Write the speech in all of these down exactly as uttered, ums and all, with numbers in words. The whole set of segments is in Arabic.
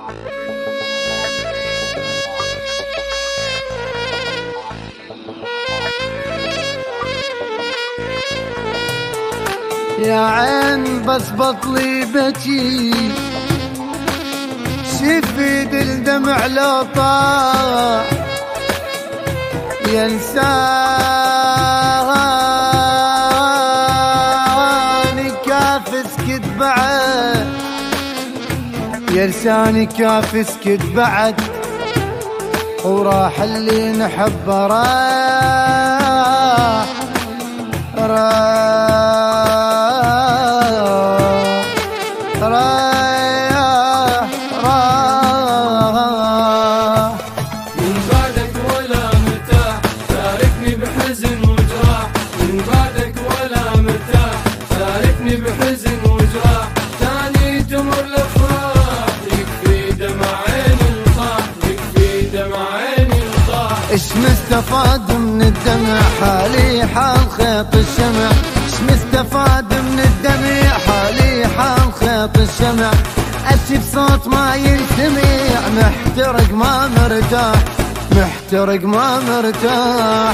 يا عين بس بطلي بكي شفيد الدمع لو طاح ينساني كاف اسكت بعد، ينساني كاف اسكت بعد، وراح اللي نحبه راح راح راح راح. من بعدك ولا مرتاح تاركني بحزن وجراح، من بعدك ولا مرتاح تاركني بحزن وجراح، تاني تمر الافراح يكفي دمع عيني الطاح، يكفي دمع عيني الطاح. اش مستفاد من الدمع حالي حال خيط الشمع، اش مستفاد من الدمع حالي حال خيط الشمع، ابكي بصوت ما ينسمع محترق ما مرتاح، محترق ما مرتاح.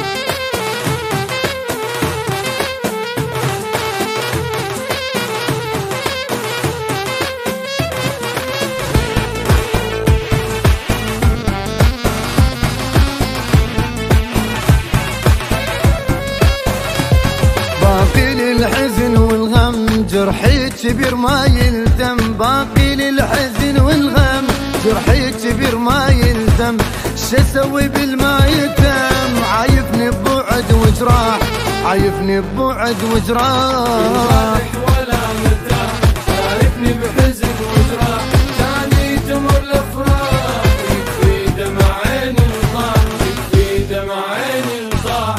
باقي للحزن والغم جرحي كبير ما يلزم، باقي للحزن والغم جرحي كبير ما يلزم، شسوي بالما يتم عايفني ببعد وجراح، عايفني ببعد وجراح. ولا مرتاح تاركني بحزن وجراح، تاني تمر الافراح يكفي دمع عيني الطاح، يكفي دمع عيني الطاح.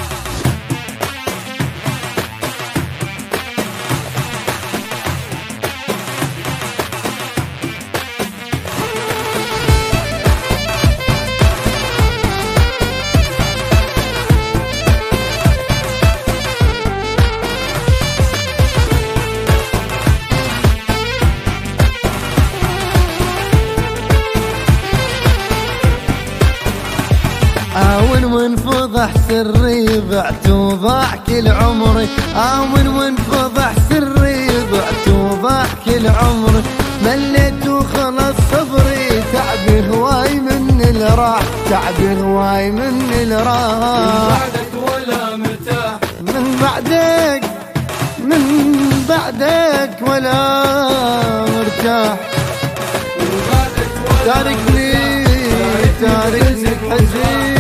آون وانفضح سري ضعت وضاع كل عمري، آون وانفضح سري ضعت وضاع كل عمري، مليت وخلص صبري تعبي هواي من الراح، تعبي هواي من الراح. من بعدك ولا مرتاح، من بعدك من بعدك ولا مرتاح، من بعدك ولا تاركني تاركني بحزين.